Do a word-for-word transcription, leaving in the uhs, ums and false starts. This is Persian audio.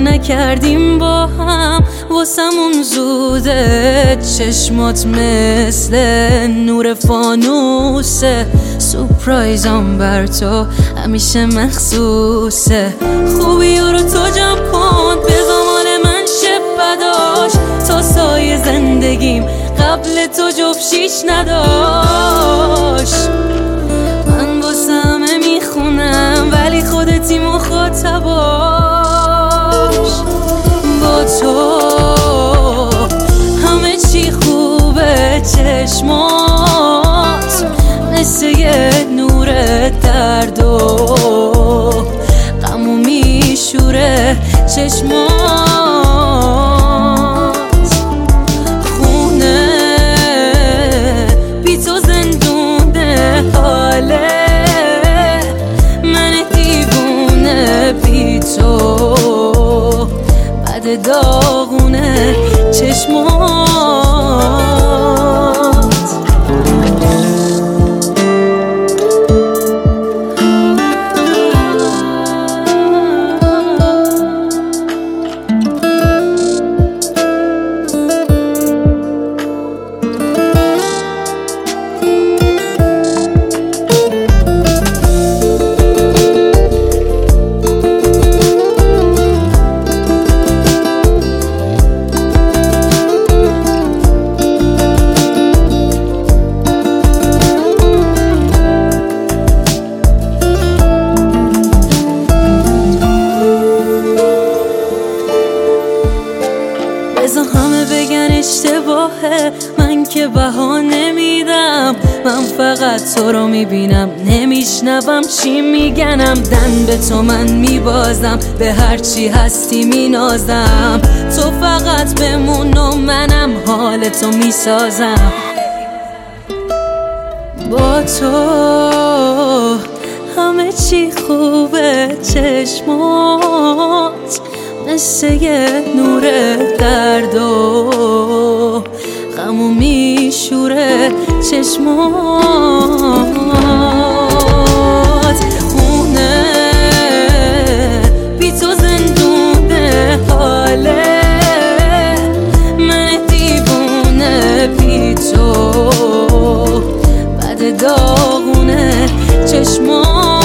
نکردیم با هم، واسمون زوده. چشمات مثل نور فانوسه، سورپرایزم بر تو همیشه مخصوصه. خوبی رو تو جمع کن، بذار مال من شب بداش. تا سایه زندگیم قبل تو جفشیش نداشت. من واسه همه میخونم ولی خودتی مخاطباش. با تو همه چی خوبه، چشمات مثل یه نور درد و غمو میشوره. چشمات خونه بی تو زندونه، حاله من دیوونه بی تو بد داغونه. چشمات بذار همه بگن اشتباهه، من که بها نمیدم. من فقط تو رو میبینم، نمیشنوم چی میگنم. دن به تو من میبازم، به هرچی هستی مینازم. تو فقط بمون و منم حال تو میسازم. با تو همه چی خوبه، چشمات مثل یه نور درد و غمو میشوره. چشمات خونه بی تو زندونه، حاله من دیوونه بی تو بد داغونه. چشمات